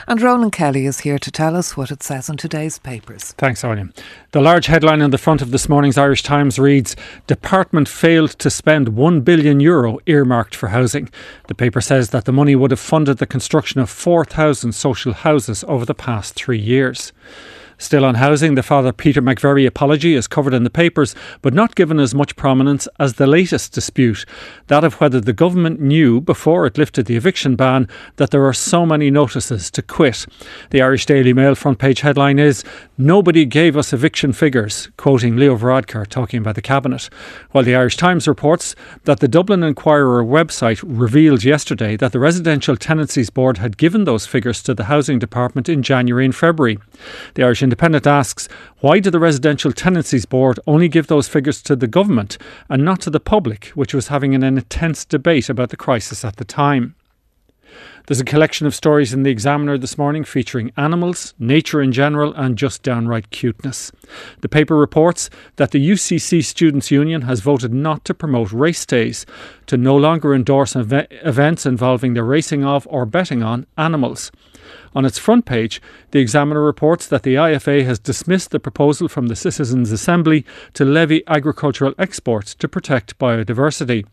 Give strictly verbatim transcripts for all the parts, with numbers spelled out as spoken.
And Ronan Kelly is here to tell us what it says in today's papers. Thanks, Anya. The large headline on the front of this morning's Irish Times reads, Department failed to spend one billion euro earmarked for housing. The paper says that the money would have funded the construction of four thousand social houses over the past three years. Still on housing, the Father Peter McVerry apology is covered in the papers, but not given as much prominence as the latest dispute, that of whether the government knew before it lifted the eviction ban that there are so many notices to quit. The Irish Daily Mail front page headline is, Nobody gave us eviction figures, quoting Leo Varadkar talking about the Cabinet. While the Irish Times reports that the Dublin Inquirer website revealed yesterday that the Residential Tenancies Board had given those figures to the Housing Department in January and February. The Irish Independent asks, why did the Residential Tenancies Board only give those figures to the government and not to the public, which was having an intense debate about the crisis at the time? There's a collection of stories in the Examiner this morning featuring animals, nature in general and just downright cuteness. The paper reports that the U C C Students' Union has voted not to promote race days, to no longer endorse ev- events involving the racing of or betting on animals. On its front page, the Examiner reports that the I F A has dismissed the proposal from the Citizens' Assembly to levy agricultural exports to protect biodiversity.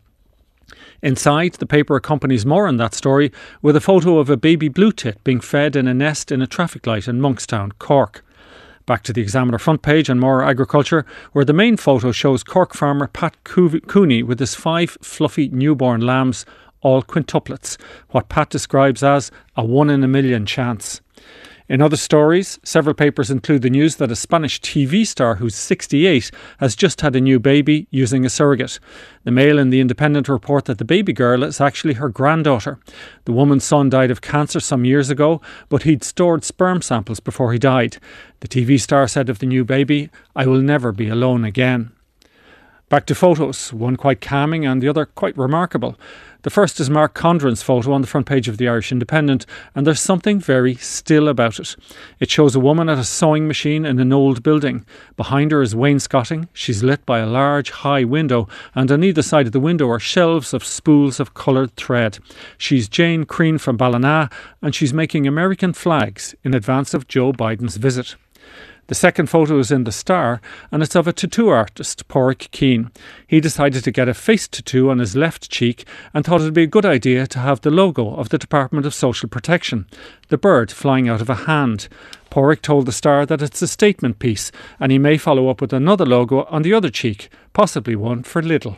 Inside, the paper accompanies more on that story with a photo of a baby blue tit being fed in a nest in a traffic light in Monkstown, Cork. Back to the Examiner front page and more agriculture, where the main photo shows Cork farmer Pat Cooney with his five fluffy newborn lambs, all quintuplets, what Pat describes as a one in a million chance. In other stories, several papers include the news that a Spanish T V star who's sixty-eight has just had a new baby using a surrogate. The Mail and the Independent report that the baby girl is actually her granddaughter. The woman's son died of cancer some years ago, but he'd stored sperm samples before he died. The T V star said of the new baby, "I will never be alone again." Back to photos, one quite calming and the other quite remarkable. The first is Mark Condren's photo on the front page of the Irish Independent, and there's something very still about it. It shows a woman at a sewing machine in an old building. Behind her is wainscoting. She's lit by a large, high window, and on either side of the window are shelves of spools of coloured thread. She's Jane Crean from Ballina, and she's making American flags in advance of Joe Biden's visit. The second photo is in the Star, and it's of a tattoo artist, Porrick Keane. He decided to get a face tattoo on his left cheek and thought it would be a good idea to have the logo of the Department of Social Protection, the bird flying out of a hand. Porrick told the Star that it's a statement piece, and he may follow up with another logo on the other cheek, possibly one for Lidl.